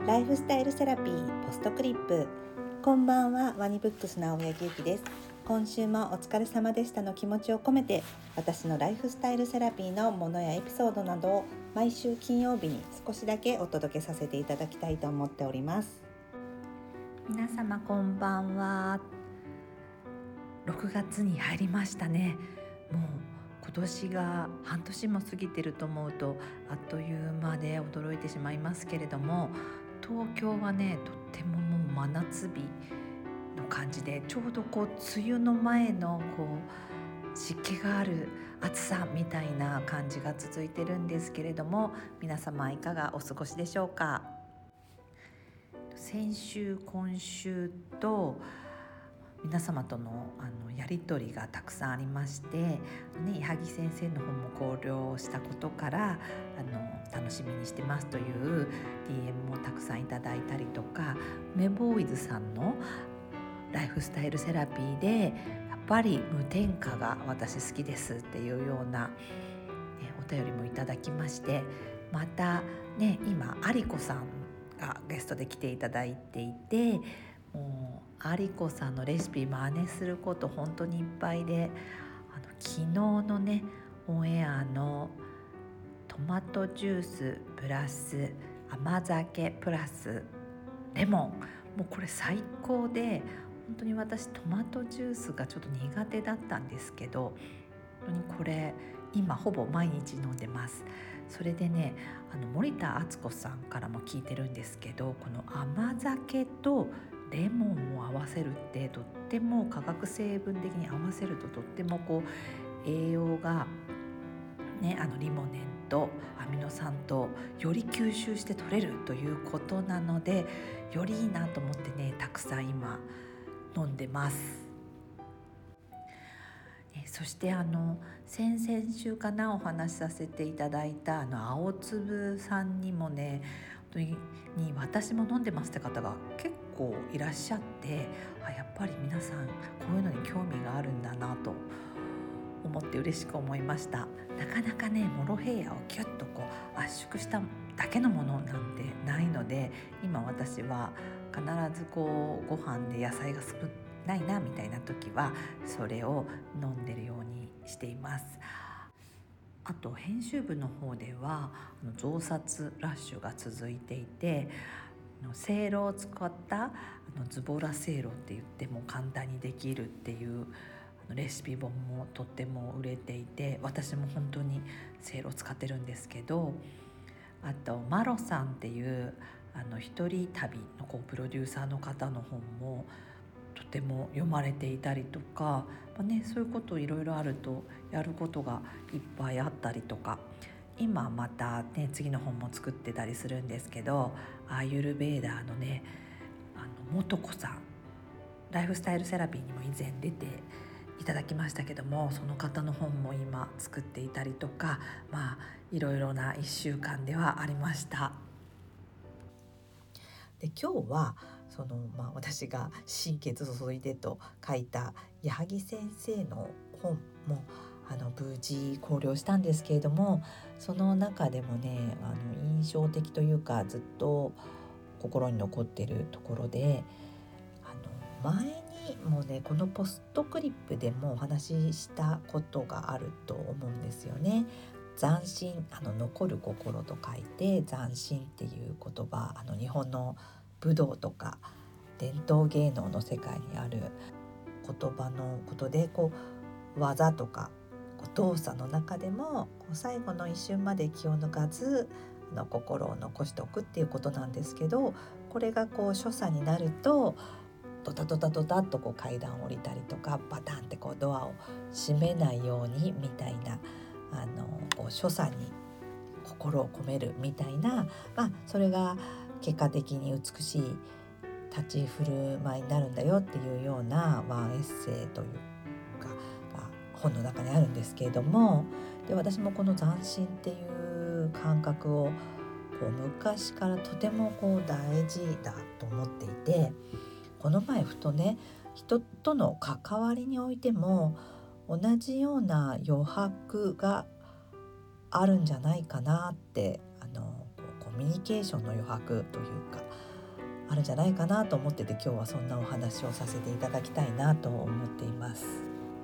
ライフスタイルセラピーポストクリップ。こんばんは、ワニブックスの青柳ゆきです。今週もお疲れ様でしたの気持ちを込めて、私のライフスタイルセラピーのものやエピソードなどを毎週金曜日に少しだけお届けさせていただきたいと思っております。 皆様こんばんは。6月に入りましたね。もう今年が半年も過ぎてると思うとあっという間で驚いてしまいますけれども、東京はねとってももう真夏日の感じで、ちょうど梅雨の前の湿気がある暑さみたいな感じが続いてるんですけれども、皆様いかがお過ごしでしょうか。先週今週と皆様とのやり取りがたくさんありまして、矢作先生の本も考慮したことから楽しみにしてますという DM もたくさんいただいたりとか、メボーイズさんのライフスタイルセラピーでやっぱり無添加が私好きですっていうような、お便りもいただきまして、またね今アリコさんがゲストで来ていただいていて、もうアリコさんのレシピ真似すること本当にいっぱいで、昨日のねオンエアのトマトジュースプラス甘酒プラスレモン、もうこれ最高で、本当に私トマトジュースがちょっと苦手だったんですけど、本当にこれ今ほぼ毎日飲んでます。それでね森田敦子さんからも聞いてるんですけど、この甘酒とレモンを合わせるってとっても化学成分的に合わせるととっても栄養がねリモネンとアミノ酸とより吸収して取れるということなので、よりいいなと思ってねたくさん今飲んでます。そして先々週かなお話しさせていただいた青粒さんにもね本当に私も飲んでますって方が結構いらっしゃって、やっぱり皆さんこういうのに興味があるんだなと思って嬉しく思いました。なかなかねモロヘイヤをキュッと圧縮しただけのものなんてないので、今私は必ずご飯で野菜が少ないなみたいな時はそれを飲んでるようにしています。あと編集部の方では増刷ラッシュが続いていて、せいろを使ったズボラせいろって言っても簡単にできるっていうレシピ本もとっても売れていて、私も本当にせいろを使ってるんですけど、あとマロさんっていう一人旅のプロデューサーの方の本もとても読まれていたりとか、そういうこといろいろあるとやることがいっぱいあったりとか、今またね次の本も作ってたりするんですけど、アーユルベーダーのね素子さん、ライフスタイルセラピーにも以前出ていただきましたけども、その方の本も今作っていたりとか、いろいろな1週間ではありました。で今日は私が心血注いでと書いた矢作先生の本も無事考慮したんですけれども、その中でもね印象的というかずっと心に残っているところで、前にもねこのポストクリップでもお話ししたことがあると思うんですよね。斬新、残る心と書いて斬新っていう言葉、日本の武道とか伝統芸能の世界にある言葉のことで、技とか動作の中でも最後の一瞬まで気を抜かず心を残しておくっていうことなんですけど、これが所作になるとドタドタドタっと階段を降りたりとか、バタンってドアを閉めないようにみたいな所作に心を込めるみたいな、それが結果的に美しい立ち振る舞いになるんだよっていうようなワンエッセイというかが本の中にあるんですけれども、で私もこの斬新っていう感覚を昔からとても大事だと思っていて、この前ふとね人との関わりにおいても同じような余白があるんじゃないかなってコミュニケーションの余白というかあるんじゃないかなと思ってて、今日はそんなお話をさせていただきたいなと思っています。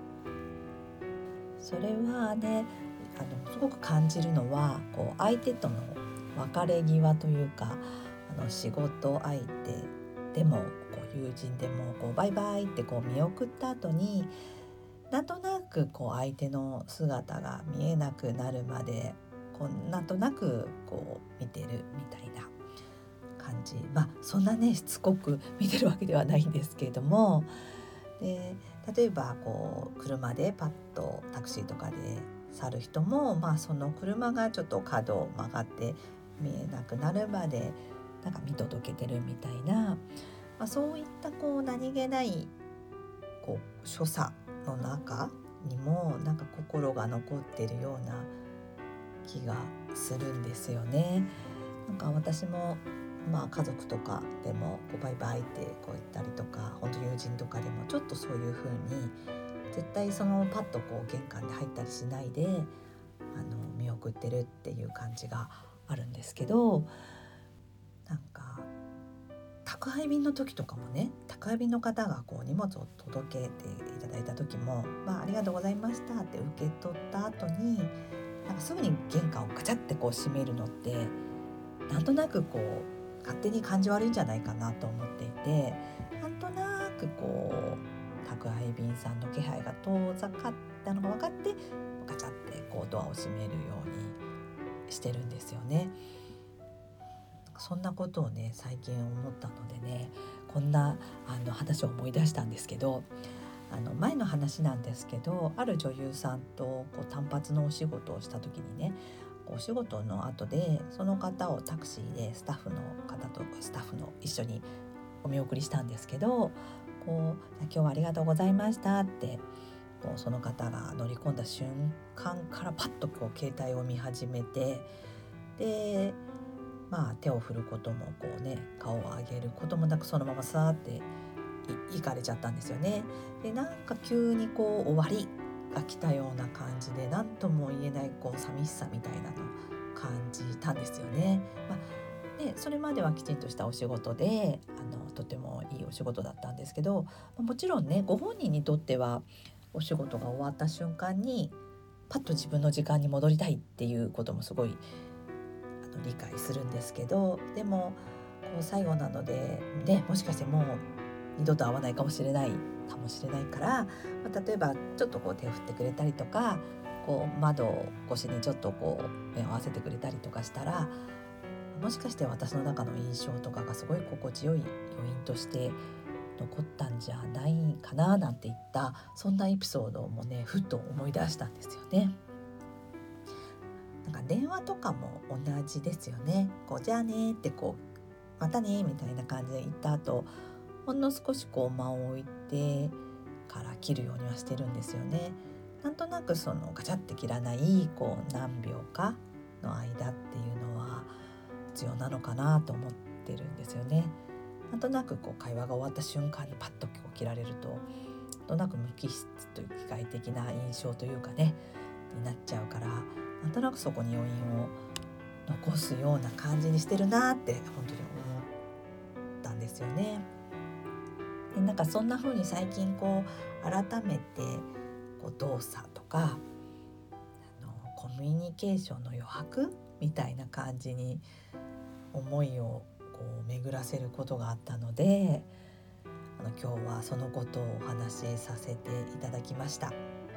それはね、すごく感じるのは相手との別れ際というか、仕事相手でも友人でもバイバイって見送った後に、なんとなく相手の姿が見えなくなるまでなんとなく見てるみたいな感じ。そんなねしつこく見てるわけではないんですけれども、で例えば車でパッとタクシーとかで去る人も、その車がちょっと角を曲がって見えなくなるまでなんか見届けてるみたいな、そういった何気ない所作の中にもなんか心が残ってるような気がするんですよね。なんか私も家族とかでもバイバイって言ったりとか、本当友人とかでもちょっとそういう風に絶対そのパッと玄関で入ったりしないで見送ってるっていう感じがあるんですけど、なんか宅配便の時とかもね、宅配便の方が荷物を届けていただいた時も、ありがとうございましたって受け取った後になんかすぐに玄関をガチャって閉めるのって、なんとなく勝手に感じ悪いんじゃないかなと思っていて、なんとなく宅配便さんの気配が遠ざかったのが分かってガチャってドアを閉めるようにしてるんですよね。そんなことをね最近思ったのでね、こんな話を思い出したんですけど、前の話なんですけど、ある女優さんと単発のお仕事をした時にね、お仕事の後でその方をタクシーでスタッフの方とスタッフの一緒にお見送りしたんですけど、今日はありがとうございましたってその方が乗り込んだ瞬間からパッと携帯を見始めて、で手を振ることも顔を上げることもなくそのままさーって行かれちゃったんですよね。でなんか急に終わりが来たような感じで、何とも言えない寂しさみたいなのを感じたんですよね。でそれまではきちんとしたお仕事でとてもいいお仕事だったんですけど、もちろんねご本人にとってはお仕事が終わった瞬間にパッと自分の時間に戻りたいっていうこともすごい理解するんですけど、でも最後なので、もしかしてもう二度と会わないかもしれないから、例えばちょっと手を振ってくれたりとか窓越しにちょっと目を合わせてくれたりとかしたら、もしかして私の中の印象とかがすごい心地よい余韻として残ったんじゃないかななんていった、そんなエピソードもねふと思い出したんですよね。なんか電話とかも同じですよね。じゃあねってまたねみたいな感じで言った後、ほんの少し間を置いてから切るようにはしてるんですよね。なんとなくそのガチャって切らない何秒かの間っていうのは必要なのかなと思ってるんですよね。なんとなく会話が終わった瞬間にパッと切られると、なんとなく無機質という機械的な印象というかねになっちゃうから、なんとなくそこに余韻を残すような感じにしてるなって本当に思ったんですよね。でなんかそんな風に最近改めて動作とかコミュニケーションの余白みたいな感じに思いを巡らせることがあったので、今日はそのことをお話しさせていただきました。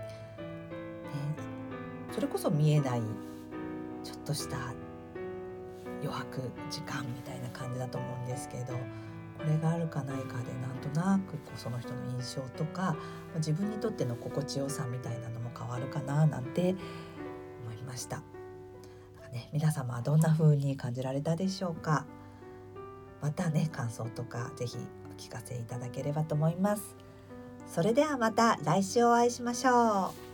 それこそ見えないちょっとした余白時間みたいな感じだと思うんですけど、これがあるかないかでなんとなくその人の印象とか自分にとっての心地よさみたいなのも変わるかななんて思いました。皆様はどんな風に感じられたでしょうか。またね感想とかぜひお聞かせいただければと思います。それではまた来週お会いしましょう。